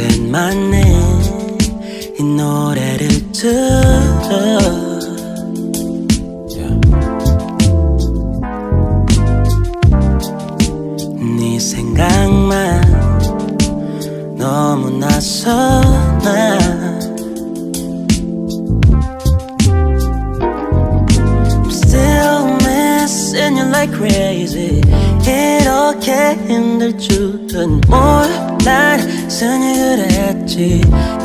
오랜만에 이 노래를 들어 네 생각만 너무 낯서나 I'm still missing you like crazy 이렇게 힘들 줄은 몰랐으니 그랬지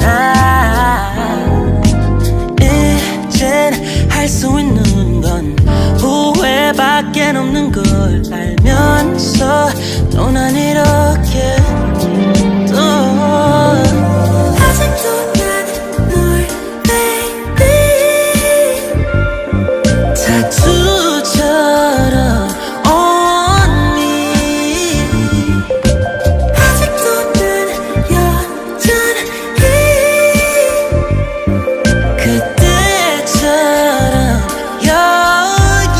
이젠 할 수 있는 건 후회밖에 없는 걸 알면서 또 난 이렇게 또 아직도 나는 널 baby 타투처럼 on me 아직도 나는 여전히 그때처럼 여기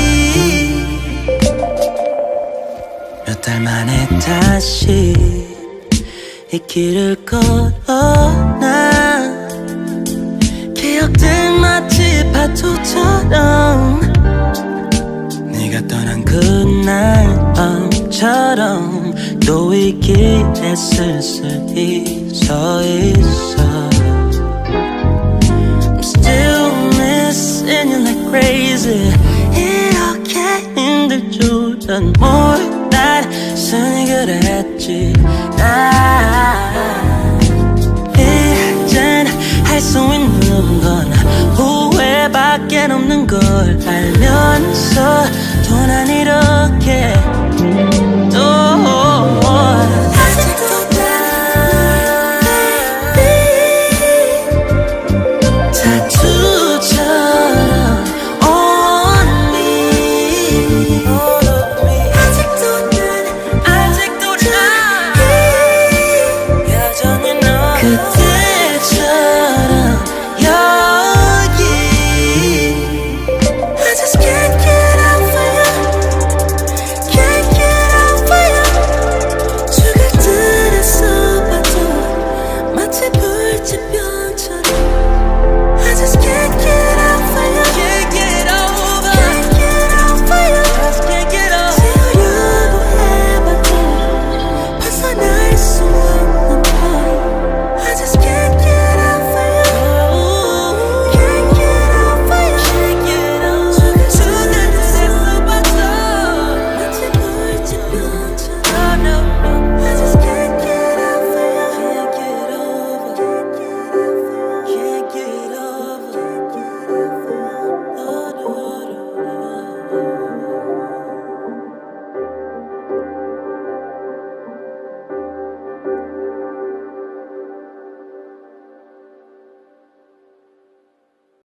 몇 달 만에 다시 이 길을 걸어나 기억들 마치 파도처럼 네가 떠난 그날 밤처럼 또 이 길에 쓸쓸히 서 있어 I'm still missing you like crazy 이렇게 힘들 줄은 몰랐으니 그랬지 이젠 할 수 있는 건 후회밖에 없는 걸 알면서 또 난 이렇게